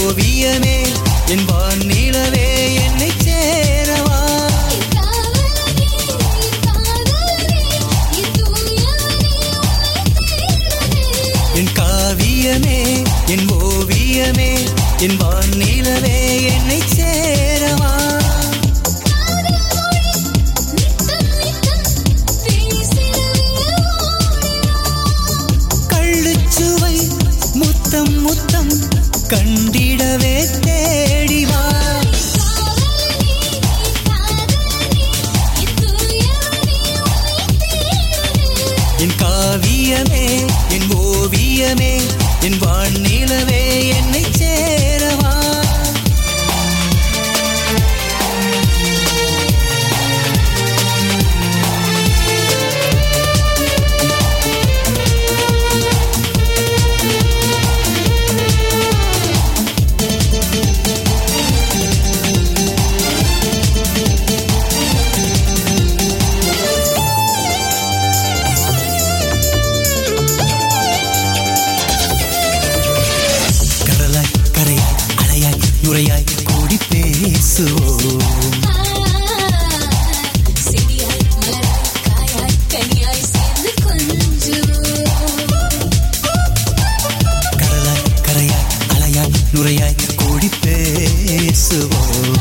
ஓவியமே என் வானிலவே என்னை சேரவா என் காவியமே என் ஓவியமே என் வானிலவே என்னை சேரவா கள்ளுச்சுவை முத்தம் முத்தம் கண்டிடவே தேடிவா என் காவியமே என் ஓவியமே என் வானிலவே என்னை சேரவா நுரையாய் கூடி பேசுவோம் கடலாய் கரையாய் அலையாய் நுரையாய் கூடி பேசுவோம்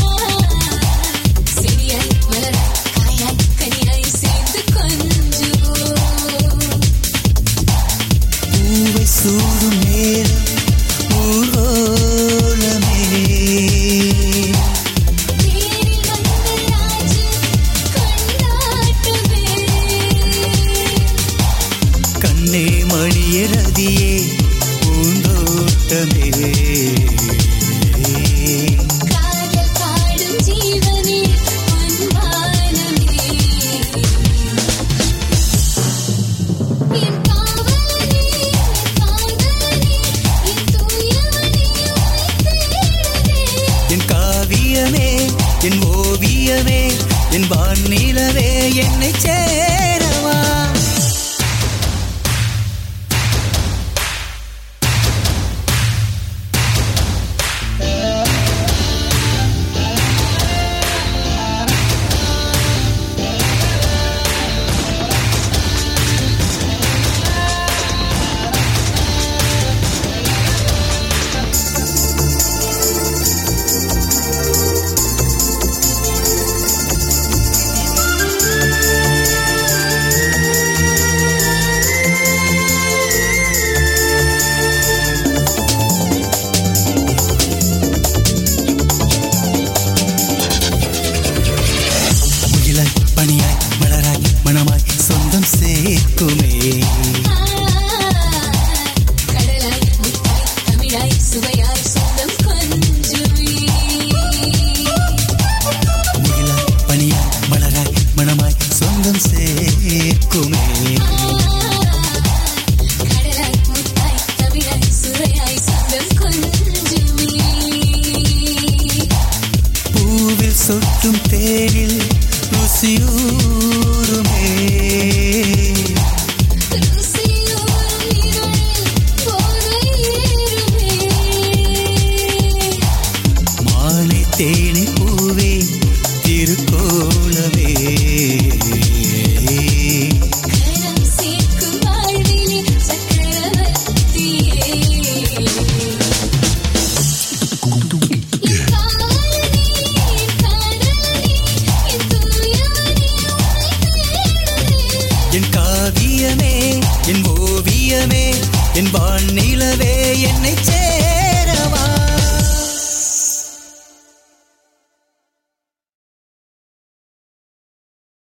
பூவை சூடும் நேரம் கண்ணே மணியரதியே பூந்தோட்டமே என் காவியமே என் ஓவியமே என் வானிலவே என்னை சேரவா பனியாய் மலராய் மணமாய் சொந்தம் சேர்க்குமே கடலாய் முத்தாய் தமிழாய் சுவையாய் சொந்தம் கொஞ்சுமே முகிலாய் பனியாய் மலராய் மணமாய் சொந்தம் சேர்க்குமே